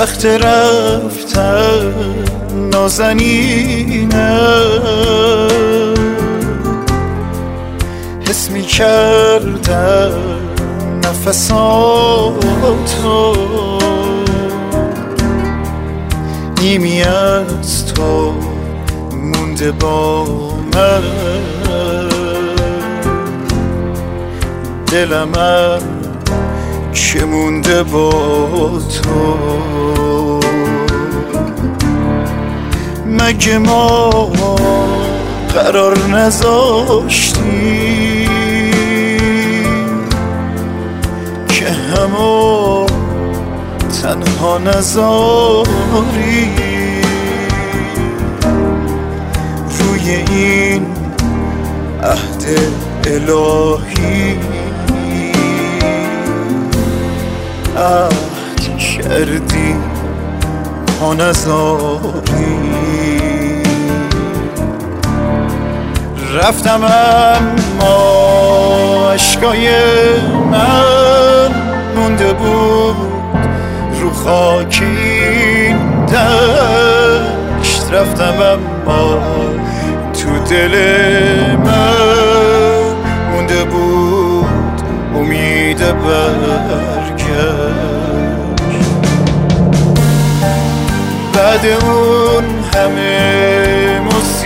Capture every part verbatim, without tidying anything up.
وقت رفتن نازنینه، حس می کردم نفساتو، نیمی از تو مونده با من، دلم که مونده با تو. مگه ما قرار نذاشتیم که همو تنها نذاری روی این عهد الهی عهد کردی ها نذاری. رفتم اما عشقای من مونده بود رو خاکی دشت. رفتم اما تو دل من مونده بود امید برگشت. بعد اون همه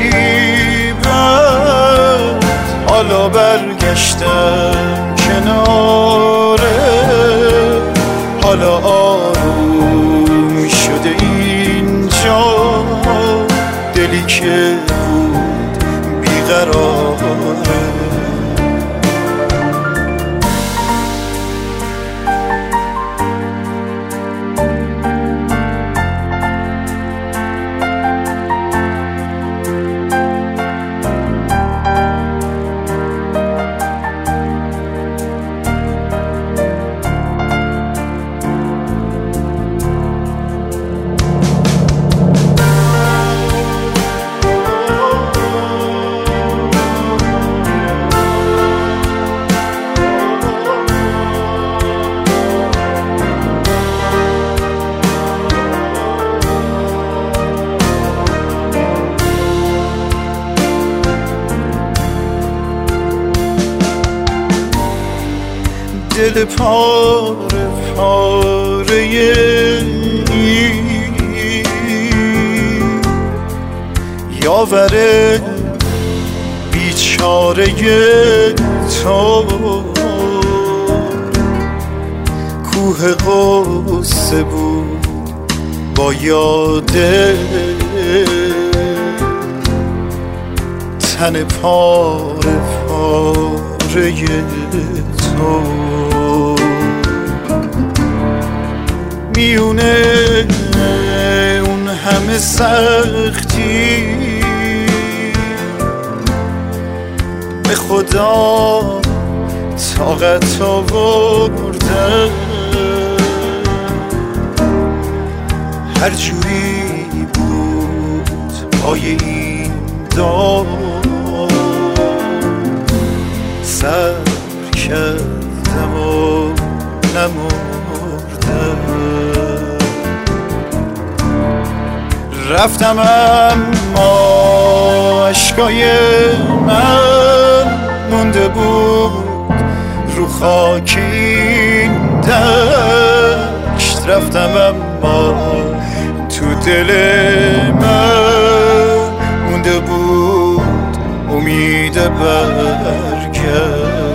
مصیبت حالا برگشتم کناره، حالا آروم شده اینجا، دلی که بود بیقراره. دل پاره پاره این یاوره بیچاره تو، کوه غصه بود با یاده تن پاره پاره تو. میونه اون همه سختی به خدا طاقت آوردم، هر جوری بود پای این دار سر کردم و نمردم. رفتم اما عشقای من مونده بود رو خاکی دشت. رفتم اما تو دل من مونده بود امید برگشت.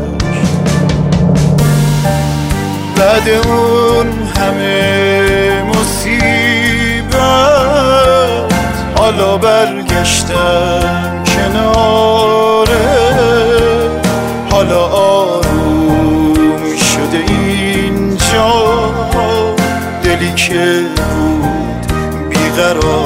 بعد اون همه مصیبت حالا برگشتم کناره، حالا آروم شده اینجا، دلی که بود بیقرار.